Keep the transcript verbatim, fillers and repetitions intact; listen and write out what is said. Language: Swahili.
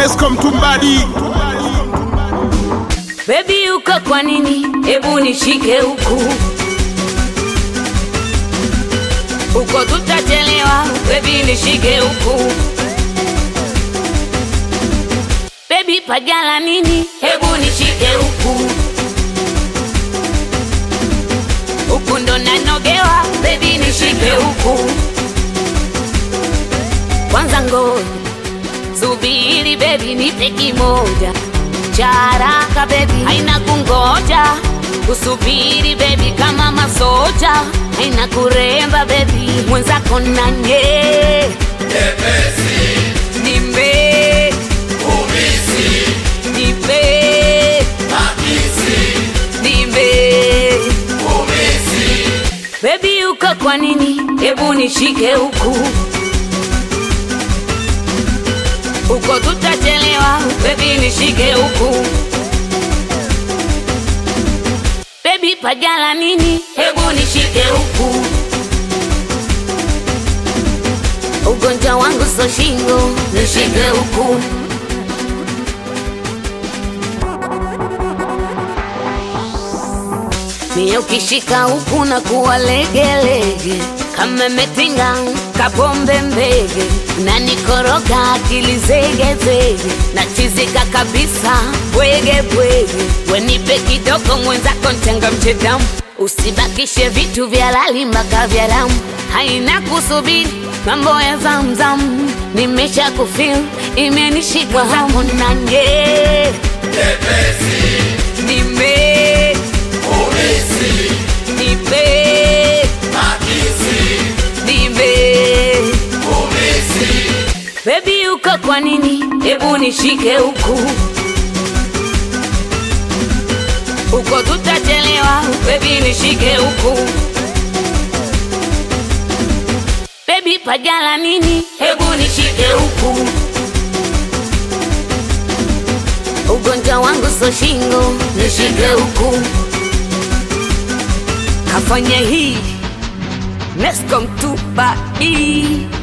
Nesco Mtumbadi. Baby uko kwa nini? Hebu nishike huku. Uko tutachelewa, baby nishike huku. Baby pagala nini? Hebu nishike huku. Huku ndo nanogewa, baby nishike huku. Kwanza ngoja subiri baby nipe kimoja cha haraka baby, haina kungoja. Usubiri baby kama masoja, haina kuremba baby. Mwenzako nanye Nyepesi nimbe umisi nipe makisi nimbe umisi. baby uko kwa nini? Hebu nishike huku. Uko tutachelewa, baby nishike huku. Baby pagala nini? Hebu nishike huku. Ugonjwa wangu so shingo, nishike huku. Mie ukishika huku na kuwa lege lege, kama metinga kapombe mbege, na nikoroga akili zege zege, na chizika kabisa bwege bwege. Wenipe kidogo mwenzako ntenga mchedamu, usibakishe vitu vya lali mpaka vya damu. Haina kusubiri mambo ya zamzam, nimesha kufeel imenishika hamu nanye. Nyepesi Nime umisi nipe makisi nipe umisi. baby uko kwa nini? Hebu nishike huku. Uko tutachelewa, baby nishike huku. Baby pagala nini? Hebu nishike huku. Ugonjwa wangu so shingo, nishike huku. Kafanya hii Nesco Mtumbadi.